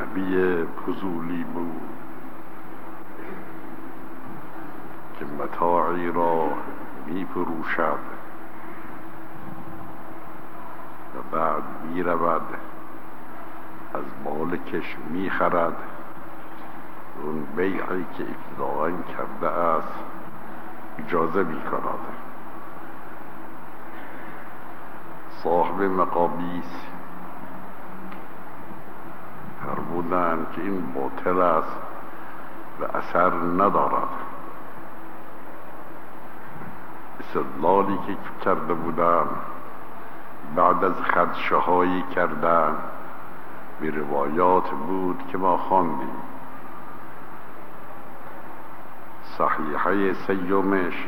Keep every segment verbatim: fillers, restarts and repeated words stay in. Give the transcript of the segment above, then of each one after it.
نبی فضولی بود که متاعی را می فروشد و بعد می رود از مالکش می خرد. اون بیعی که ابتداءً کرده است اجازه می کند. صاحب مقابیس فرمودند که این باطل است و اثر ندارد. استدلالی که کرده بودم بعد از خدشه هایی کردن به روایات بود که ما خواندیم. صحیحه سیومش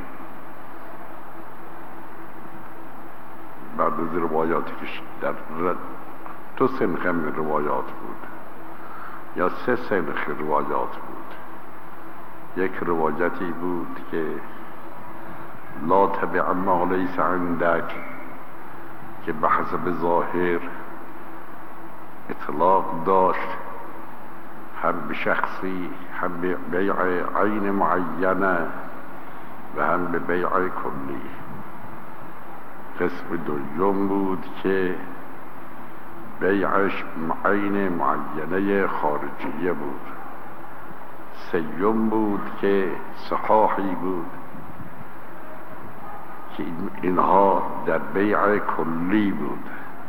بعد از روایاتی که در دو سنخ من روایات بود یا سه سنخ روایات بود. یک روایتی بود که لا تبع ما لیس عندک که به حسب ظاهر اطلاق داشت، هم به شخصی، هم به بیع عین معینه و هم به بیع کلی. قسم دوم بود که بیعش عین معینه خارجیه بود. سیوم بود که صحاحی بود که اینها در بیع کلی بود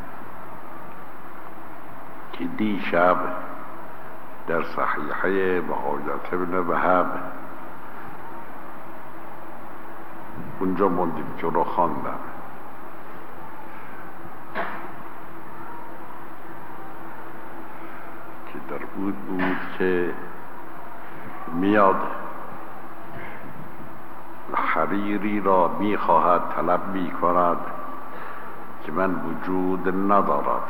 که دیشب در صحیحه وحایت ابن وهب اونجا موندیم که رو خواندم. که در بود بود که میاد حریری را میخواهد طلب میکند که من وجود ندارد.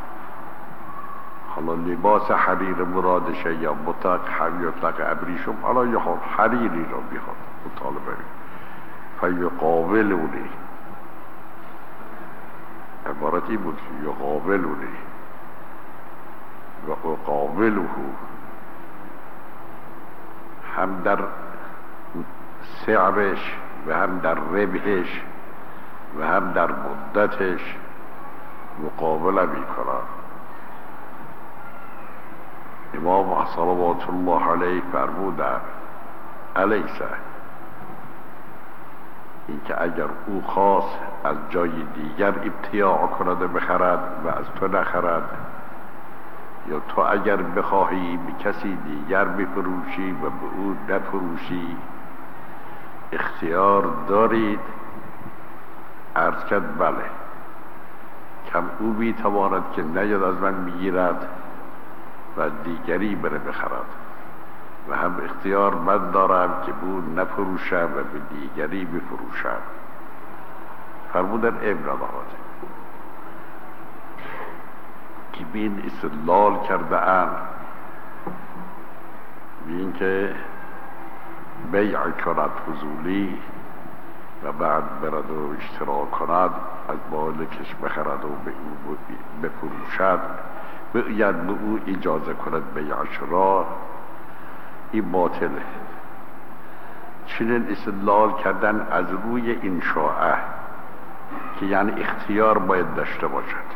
حالا لباس حریر مرادشه یا مطلق یطلق ابریشم، حالا یه حریری را میخواد مطالبه فیقابلونی. عبارتی بود که یقابلونی و اقابله، هم در سعرش و هم در ربحش و هم در مدتش مقابله میکنند. امام صلوات الله علیه فرمودند الیسه، این که اگر او خواست از جای دیگر ابتیاع کند بخرد و از تو نخرد، یا تو اگر بخواهی به کسی دیگر بفروشی و به او نفروشی اختیار دارید. عرض کرد بله. کم او بیتواند که نیاد از من بگیرد و دیگری بره بخرد، و هم اختیار من دارم که او نفروشم و به دیگری بفروشم. فرمودن ابن ندارد که بین استدلال کرده ام بین که بیع کند فضولی و بعد برد و اشتراک کند، از مالکش بخرد و به او بفروشد، باید به او اجازه کند بیعش را، این باطله. چنین استدلال کردن از روی انشاءه که یعنی اختیار باید داشته باشد.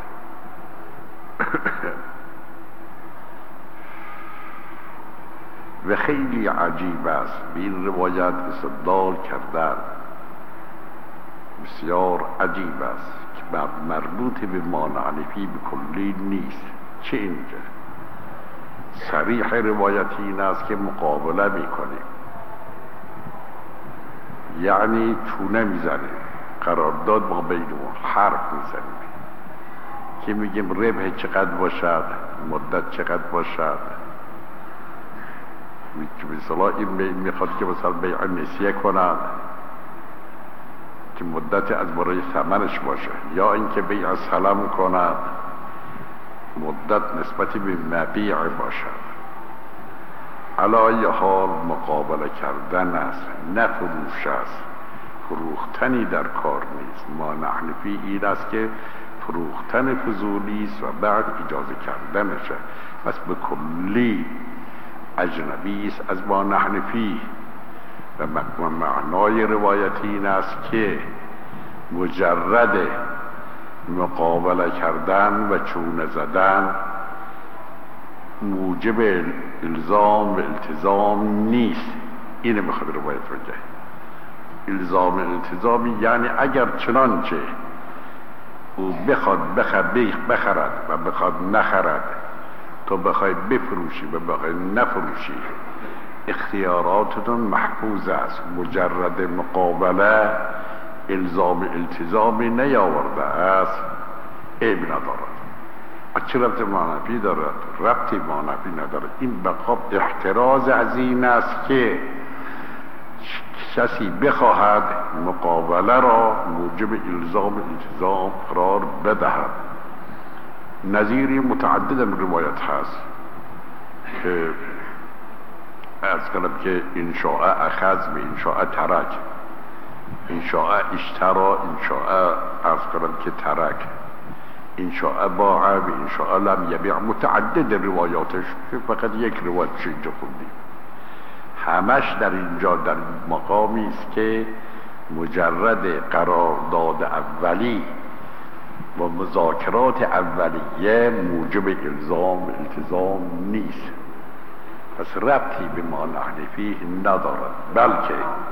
و خیلی عجیب است به این روایت استدلال کردن، بسیار عجیب است که مربوط به مانعنفی به کلی نیست. چه اینجا صریح روایتی این است که مقابله میکنیم، یعنی چونه میزنیم، قرارداد ما بینمون حرف میزنیم که میگیم ربح چقدر باشد، مدت چقدر باشد. که مثلا این میخواد که مثلا بیع نسیه کند که مدت از برای ثمنش باشه، یا اینکه بیع سلام کند مدت نسبتی به مبیع باشد. علی حال مقابله کردن است، نه فروش است. فروختنی در کار نیست. ما نحنفی این است که فروختن فضولی است و بعد اجازه کردنشه. پس به کلی اجنبی است از ما نحن فیه. و معنای روایت این است که مجرد مقابله کردن و چونه زدن موجب الزام و التزام نیست. اینه میخواد روایت بگه. الزام و التزامی یعنی اگر چنانچه او بخواد بخرد و بخواد نخرد، تو بخوای بفروشی و بخوای نفروشی، اختیاراتتون محفوظ است. مجرد مقابله الزام التزامی نیاورده است، عیب ندارد. چه ربط معنوی دارد؟ ربطی معنوی ندارد. این بقاب احتراز از این است که کسی بخواهد مقابله را موجب الزام التزام قرار بدهد. نظیری متعدد من روایت هست که از کنم که انشاء اخذ و انشاء ترک، انشاء اشترا، انشاء از کنم که ترک، انشاء باع و انشاء لم یبیع. متعدد روایاتش که فقط یک روایتش اینجا خوندیم. همش در اینجا در مقامی است که مجرد قرارداد اولی و مذاکرات اولیه موجب الزام و التزام نیست. پس ربطی به ما نحن فیه ندارد، بلکه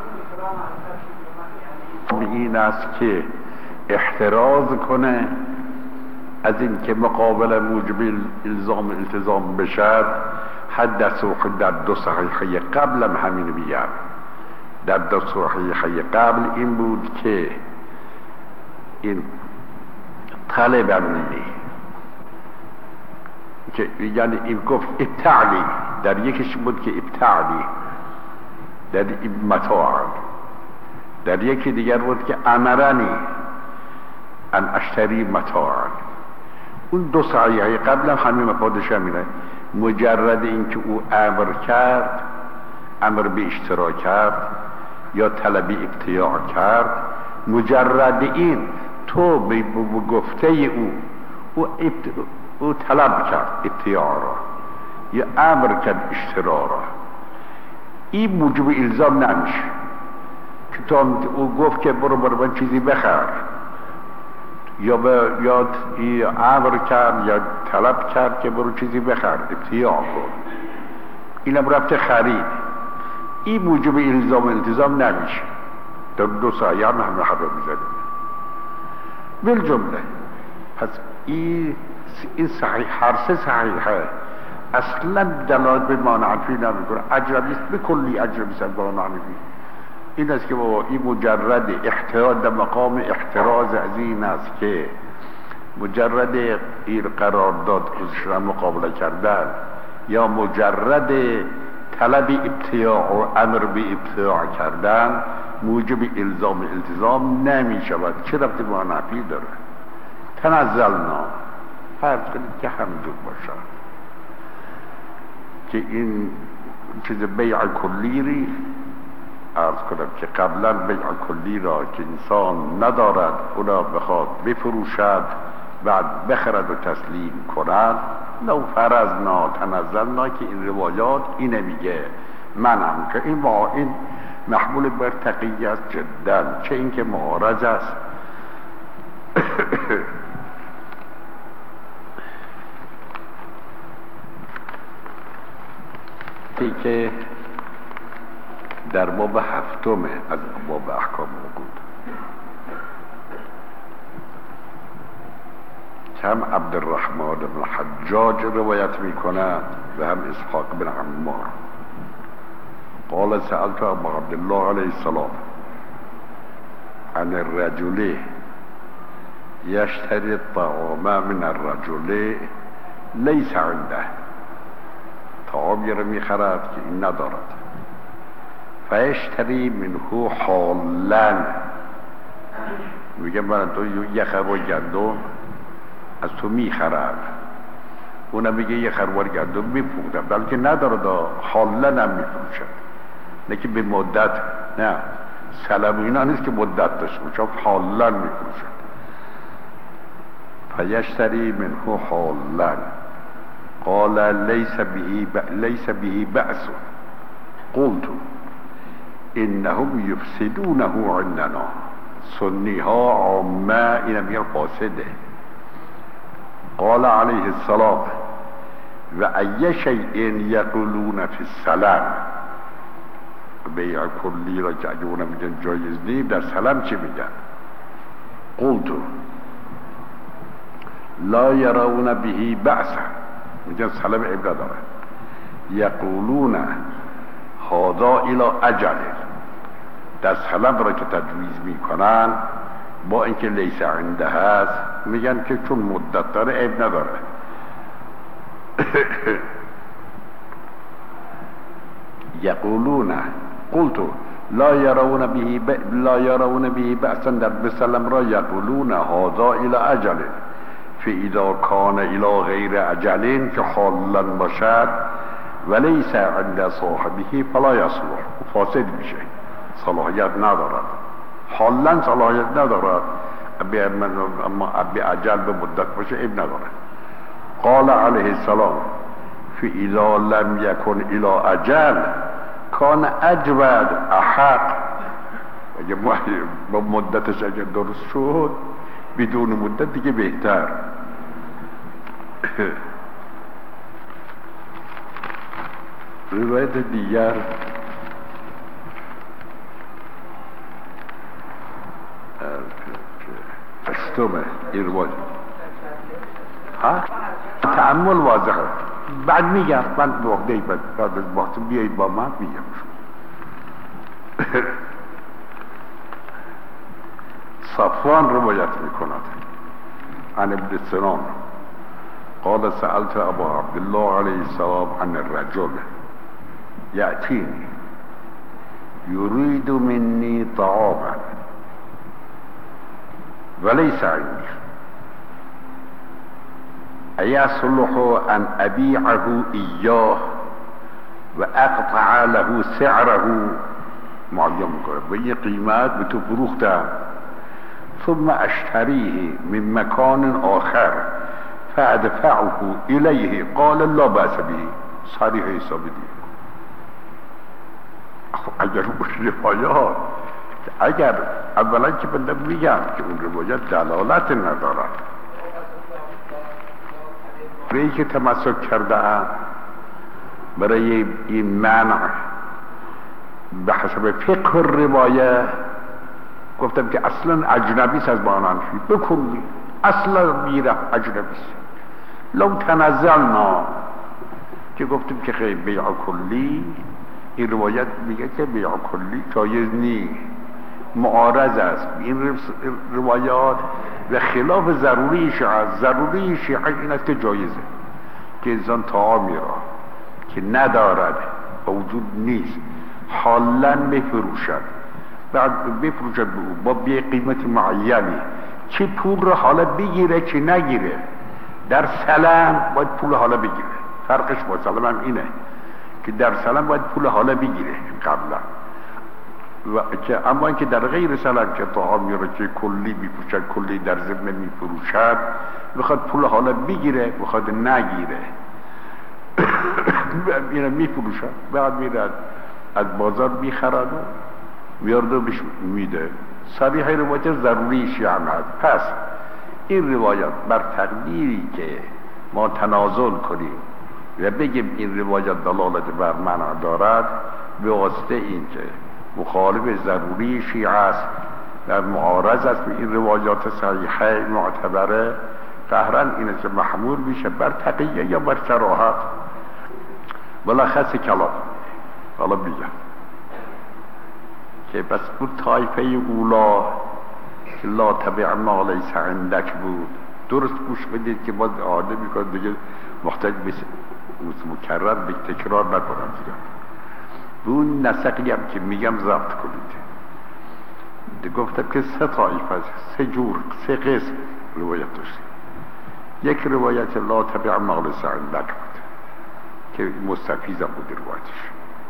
این است که احتراز کنه از این که مقابل موجب الزام و التزام بشد. حدث و در دو صحیحه قبل هم همین بیان. در دو صحیحه قبل این بود که این طلب منی، که یعنی این گفت ابتعلی، در یکیش بود که ابتعلی در متاع، در یکی دیگر بود که امرنی ان اشتری متاع. اون دو صحیحه قبل هم همین مفادش همینه. مجرد اینکه او امر کرد، امر به اشترا کرد یا طلبی ابتیاع کرد، مجرد این تو به گفته او او, او طلب کرد ابتیاع را یا امر کرد اشترا را، این موجب الزام نمیشه. که تو او گفت که برو برو من چیزی بخر، یا به یاد امر کرد یا طلب کرد که برو چیزی بخر، ابتیاع کن، اینم ربط خرید. این موجب الزام التزام نمیشه. در دو سایه هم همه حرف میزنیم بالجمله. پس این این صحیح، هر سه صحیحه اصلا دلالت به معنی نمیکنه. اجربی است، به کلی اجربی است به معنی. این است که با این مجرد احتراز در مقام احتراز از این است که مجرد این قرارداد خودش را مقابله کردن یا مجرد طلب ابتیاع و امر به ابتیاع کردن موجب الزام التزام نمی شود. چه ربطی با نفی داره؟ تنزلنا فرض کنید که همینجور باشد که این چیز بیع کلی ری عرض کنم که قبلا بیع کلی را که انسان ندارد اونا بخواد بفروشد بعد بخرد و تسلیم کند، لو فرضنا تنزلنا، که این روایات اینه میگه منم که این با این محمول بر تقیه است جدا، چه این که معارض است. تی که در باب هفتم از باب احکام عقود هم عبدالرحمن بن حجاج روایت میکنند و هم اسحاق بن عمار قال سألت ابا عبدالله علیه السلام عن الرجل يشتري الطعام من الرجل ليس عنده، طعامی را میخرد که این ندارد، فیشتری منه حالا، میگه من تو یه خروار گندم از تو میخرد، اونم میگه یه خروار گندم میفروشم، بلکه ندارد، حالا هم میفروشد، نه که به مدت، نه سلم اینا نیست که مدت داشته باشه، حالا میفروشد. فیشتری منه حالا قال ليس به ب... ليس به بأس. قلت انهم یفسدونه عندنا. سنی ها عامه اینا میگن فاسده. قال علیه السلام و ای شیء یقولون فی السلام. بیع کلی را که اگه اونم میگن جایز نیست، در سلام چی میگن؟ قلت لا یرون به بأسا. میگن سلام عیب نداره. یقولون هذا الى اجل. در سلام را که تجویز میکنن با اینکه لیس عنده هست میگن که چون مدت داره عیب نداره. یقولون قلت لا یرون به ب... لا یرون به بأسا. در بسلم را یقولون هذا الى اجل فاذا کان الى غیر اجل که حالا باشد ولیس عند صاحبه فلا یصلح. فاسد میشه، صلاحیت ندارد. حالا صلاحیت ندارد، اما به اجل به مدت باشه عیب نداره. قال علیه السلام فاذا لم یکن الى اجل کان اجود احق. اگه با مدتش اگر درست شد بدون مدت دیگه بهتر. روایت دیگر اشتمه این روایت ها تعمل واضحه. بعد میگم من وقتی بعد بعد از وقت بیایید با من میگم. صفوان روایت میکند عن ابن سنان قال سألت ابا عبدالله علیه السلام عن الرجل یأتینی یرید منی طعاما وليس عندي أيصلح أن أبيعه إياه وأقطع له سعره معين بأي قيمات بتفروخته ثم أشتريه من مكان آخر فأدفعه إليه قال لا بأس به. صریح حساب دید. اگر اون روایات اگر اولا که بنده میگم که اون روایت دلالت ندارد به ای که تمسک کرده ام برای این منع به حسب فقه روایه گفتم که اصلا اجنبیست از بانانشی بکنی اصلا میره اجنبیست. لو تنزلنا که گفتیم که خیلی بیع کلی این روایت میگه که بیع کلی جایز نیست، معارض است. این روایات و خلاف ضروری شیعه. ضروری شیعه این است که جایزه که انسان طعامی را که ندارد و وجود نیست حالا بفروشد، بعد بفروشد به او با بی قیمت معینی، چه پول را حالا بگیره چه نگیره. در سلام باید پول حالا بگیره. فرقش با سلام هم اینه که در سلام باید پول حالا بگیره قبلا، و که اما اینکه در غیر سلام که طعامی را که کلی میفروشد کلی در ضمن میفروشد بخواد پول حالا بگیره بخواد نگیره اینو میفروشد بعد میرد از بازار میخرد و میارد و بهش میده. صریح روایت ضروری شیعه هست. پس این روایات بر تقدیری که ما تنازل کنیم و بگیم این روایت دلالت بر منع دارد به واسطه این که مخالف ضروری شیعه است و معارض است به این روایات صحیحه معتبره، قهرن این است محمول میشه بر تقیه یا بر کراهت. بلخص کلام حالا میگم که بس اون طایفه اولا که لا تبع ما لیس عندک بود درست گوش بدید که باز آده میکنه دیگه محتاج به مکرر به تکرار نکنم دیگه. اون نسقی هم که میگم ضبط کنید. گفتم که سه طایفه سه جور سه قسم روایت داشت. یک روایت لا تبع ما لیس عندک بود که مستفیضم بود روایتش.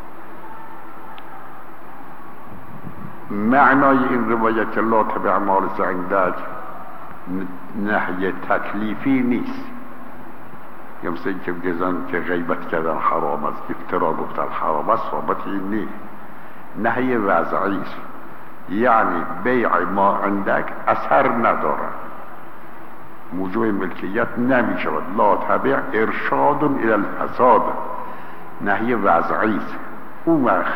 معنای این روایت لا تبع ما لیس عندک نهی تکلیفی نیست، یا مثل این که گزن که غیبت کردن حرام است، افترا گفتن حرام است، ثابت این نیست. نهی وضعی است، یعنی بیع ما عندک اثر ندارد، موجب ملکیت نمی شود. لا تبع ارشاد الى الفساد، نهی وضعی است. اون وقت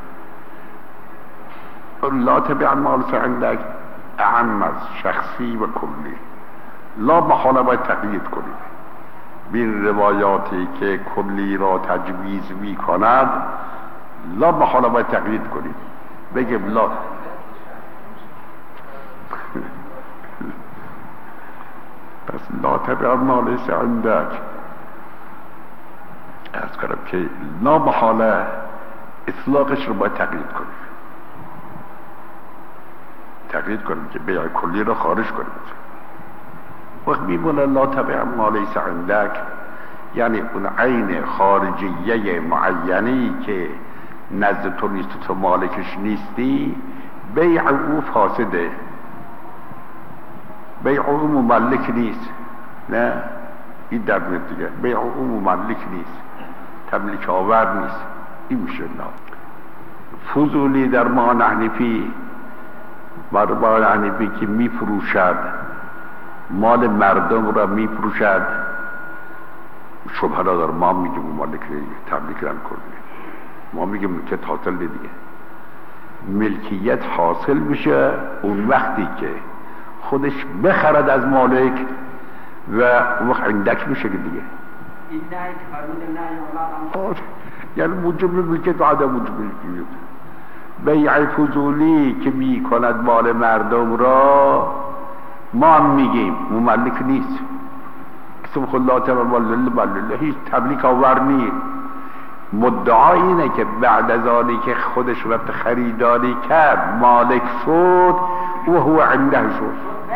لا تبع مال عندک اعم از شخصی و کلی، لا محاله باید تقیید کنید. بین روایاتی که کلی را تجویز می کند لا محاله باید تقیید کنید، بگیم لا پس لا تبع ما لیس عندک، از کنم که لا محاله اطلاقش رو باید تقیید کنید، تقیید کنید که بیع کلی رو خارج کنید. وقت میبونه لا تبع ما لیس عندک یعنی اون عین خارجیه معینی که نزد تو نیست و تو مالکش نیستی، بیع او فاسده، بیع او مملک نیست. نه این در میاد دیگه، بیع او مملک نیست، تملیک آور نیست. این میشه نه فضولی در ما حنیفی، بر ما حنیفی که میفروشد مال مردم را میفروشد، شبهه نداره. ما میگیم مالک تملیک رم کرده، ما میگیم ملکیت حاصل دیگه. ملکیت حاصل میشه اون وقتی که خودش بخرد از مالک و اون وقت عندک میشه دیگه. این نه که فرمود نه یا یعنی موجب ملکیت و عدم موجب ملکیت. بیع فضولی که میکند مال مردم را ما هم میگیم مملک نیست، اسم خلات مملک هیچ تملیک آور نیست. مدعا اینه که بعد از آنی که خودش رفت خریداری کرد مالک شد و هو عنده شد،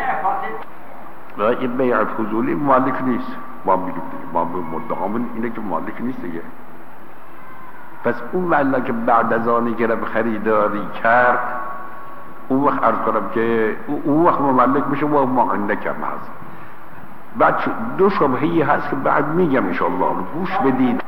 و این بیع فضولی مالک نیست. ما میگیم ما مدعامون اینه که مالک نیست دیگه. پس اون معنا که بعد از آنی که رفت خریداری کرد، اون وقت عرض کنم که اون وقت مملک میشه و ما عندک هم هست. بعد دو شبهی هست که بعد میگم انشاءالله، گوش بدید.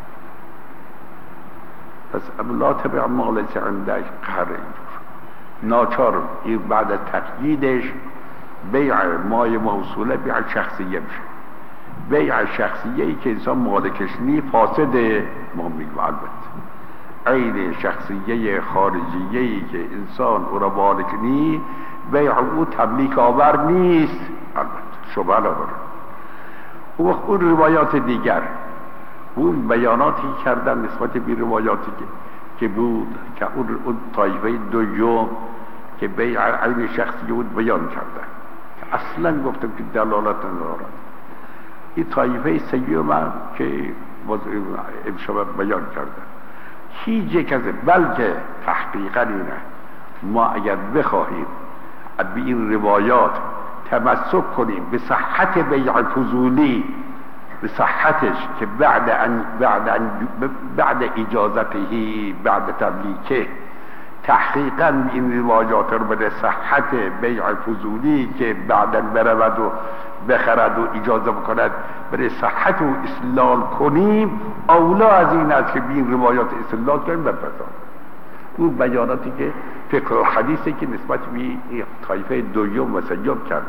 پس لا تبع ما لیس عندک قهر اینجور ناچار این بعد از تقییدش بیع مای موصوله بیع شخصیه میشه. بیع شخصیه ای که انسان مالکش نی فاسده، ما میگم البته عین شخصیه خارجیه ای که انسان او را مالک نی، بیع او تملیک آور نیست، البته شبه نداره. او اون روایات دیگر، اون بیاناتی کردن نسبت به روایاتی که که بود که اون, اون طایفه دوم که بیع عین شخصیه بود بیان کردن که اصلا گفتم که دلالت ندارد. این طایفه سیوم هم که امشب بیان کردن هیچ یک از، بلکه تحقیقا اینه ما اگر بخواهیم به این روایات تمسک کنیم به صحت بیع فضولی، به صحتش که بعد ان بعد ان بعد اجازته بعد تملیکه تحقیقا این روایات رو به صحت بیع فضولی که بعدا برود و بخرد و اجازه بکند برای صحت و استدلال کنیم، اولا از این است که این روایات استدلال کنیم در فساد. اون بیاناتی که فقه الحدیثی که نسبت به طایفه دوم و سیوم کردن.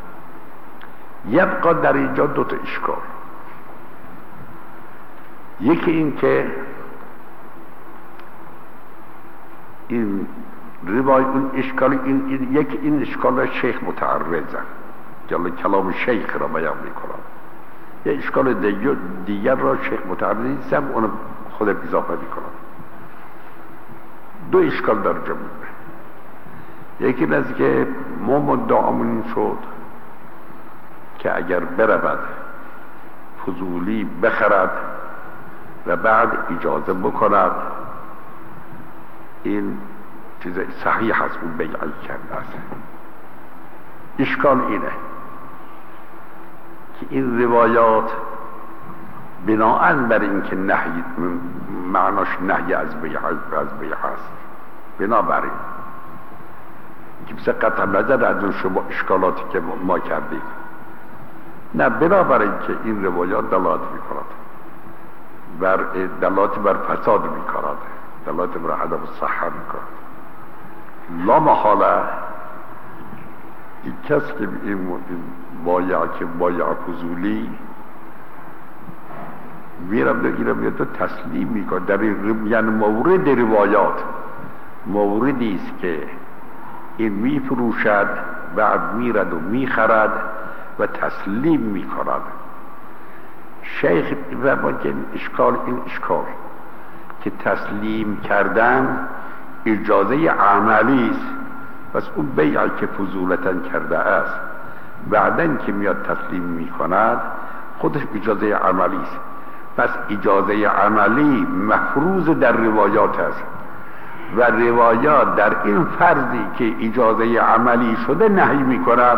یبقا در اینجا دو تا اشکال. یکی این که این روای اون اشکال این, این یک این اشکال شیخ متعرضن، جلو کلام شیخ را بیان میکنم. یه اشکال دیگر, دیگر را شیخ متعرضم اونو خودم اضافه میکنم. دو اشکال در جمعه. یکی این است که ما مدعامون شد که اگر برود فضولی بخرد و بعد اجازه بکند، این چیز صحیح هست، اون بیعی کرده است. اشکال اینه که این روایات بناءً بر اینکه نهی معناش نهی از بیع از بیع است، بنابراین که مثل قطع نظر از اون شما اشکالاتی که ما کردیم نه، بنابراین که این روایات دلالت می‌کند بر دلالت بر فساد می‌کند، دلالت بر عدم صحت می‌کند. لا محاله این کسی که این بایع که بایع فضولی میرم در ایرم میاد تو تسلیم میکن در این، یعنی مورد روایات موردی است که این میفروشد بعد میرد و میخرد و تسلیم میکند. شیخ فرمود که این اشکال این اشکال که تسلیم کردن اجازه عملی است، پس اون بیعی که فضولتا کرده است بعدن که میاد تسلیم میکند خودش اجازه عملی است. پس اجازه عملی مفروض در روایات است و روایات در این فرضی که اجازه عملی شده نهی میکند،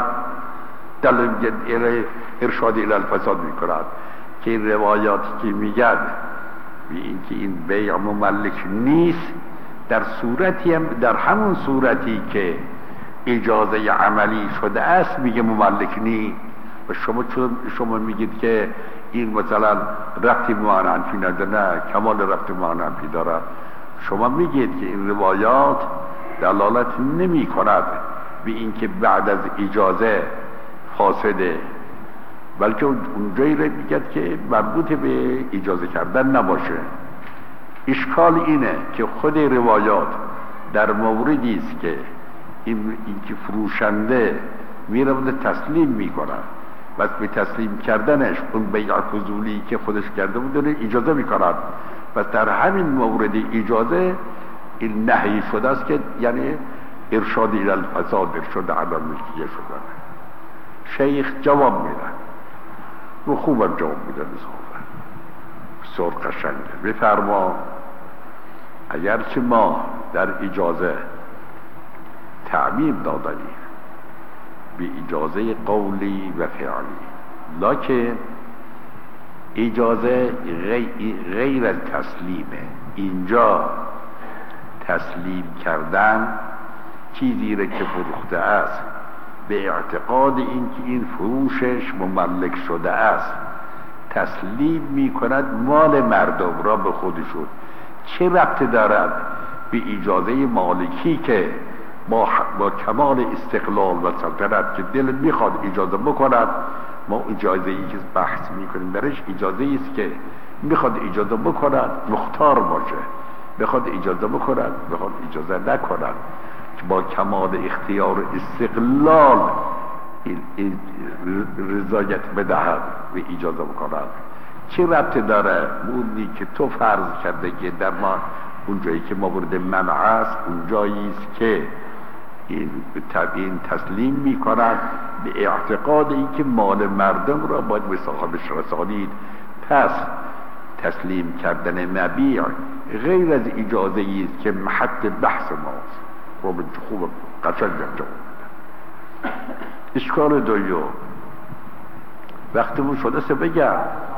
دلیل ارشاد الی الفساد میکند که این روایاتی که میگن اینکه این بیع مملک نیست در صورتی هم در همون صورتی که اجازه عملی شده است میگه مملک نیست. و شما چون شما میگید که این مثلا ربطی معنی نداره، نه کمال ربطی معنی داره. شما میگید که این روایات دلالت نمی کند به اینکه بعد از اجازه فاسده، بلکه اونجایی رو میگد که مربوط به اجازه کردن نباشه. اشکال اینه که خود روایات در موردی است که این اینکه فروشنده میره و تسلیم میکنه، بس به تسلیم کردنش اون بیع فضولی که خودش کرده بود اجازه میکند، پس در همین مورد اجازه این نهی شده است که یعنی ارشاد الی الفساد، ارشاد عدم ملکیه شده. شیخ جواب میده و خوبم جواب میده، بسیار قشنگه. بفرما اگرچه ما در اجازه تعمیم دادنی به اجازه قولی و فعلی، لکن اجازه غیر از تسلیمه. اینجا تسلیم کردن چیزی را که فروخته است به اعتقاد اینکه این فروشش مملک شده است تسلیم می کند مال مردم را به خودشون. چه ربطی دارد به اجازه مالکی که با, با کمال استقلال و سلطنت که دل میخواد اجازه بکند، ما اجازه ای که بحث میکنیم درش اجازه ای است که میخواد اجازه بکند مختار باشه، بخواد اجازه بکند بخواد اجازه نکند، که با کمال اختیار و استقلال رضایت بدهد و اجازه بکند. چه ربطی داره اونی که تو فرض کرده که در ما اونجایی که مورد منع است اونجایی است که این این تسلیم میکنند به اعتقاد این که مال مردم را باید به صاحبش رسانید. پس تسلیم کردن مبیع غیر از اجازه است که محط بحث ماست. خوب خوب قشنگ جواب بده. اشکال دویو وقتی مون شده سه بگم